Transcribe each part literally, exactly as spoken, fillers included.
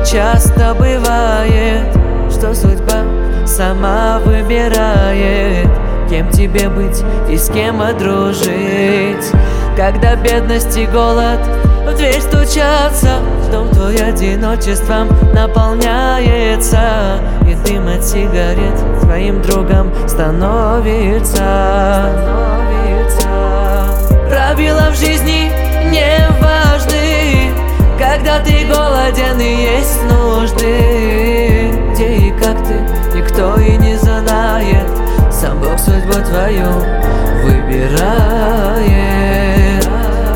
часто бывает, что судьба сама выбирает, кем тебе быть и с кем одружить. Когда бедность и голод в дверь стучатся, дом твой одиночеством наполняется, и дым от сигарет твоим другом становится. Правила в жизни не важны, когда ты голоден и есть нужды. Где и как ты, никто и не знает, сам Бог судьбу твою выбирает.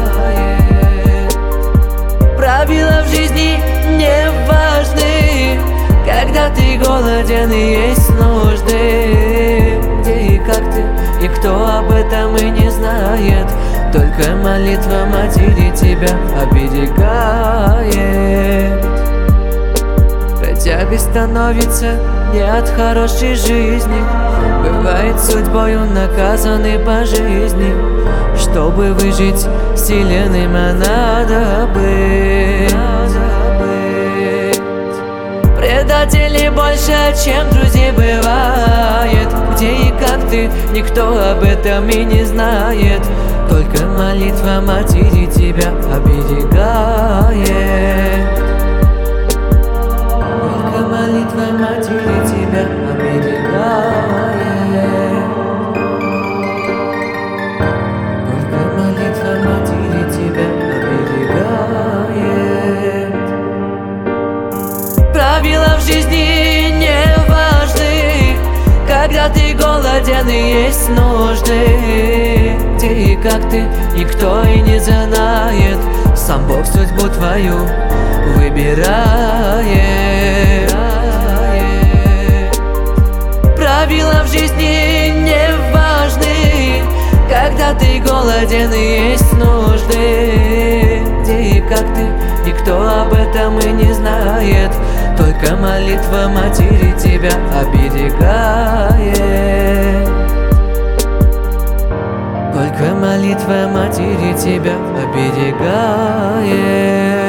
Правила в жизни не важны, когда ты голоден и есть нужды. Где и как ты, никто об этом и не знает, только молитва матери тебя оберегает. Хотя становится не от хорошей жизни, бывает судьбою наказаны по жизни. Чтобы выжить сильным, надо быть. Предателей больше, чем друзей бывает. Где и как ты, никто об этом и не знает, только молитва матери тебя оберегает. Только молитва матери тебя оберегает. Только молитва матери тебя оберегает. Правила в жизни не важны, когда ты голоден и есть нужды. Где и как ты, никто и не знает, сам Бог судьбу твою выбирает. Правила в жизни не важны, когда ты голоден и есть нужды. Где и как ты, никто об этом и не знает, только молитва матери тебя оберегает. Только молитва матери тебя оберегает.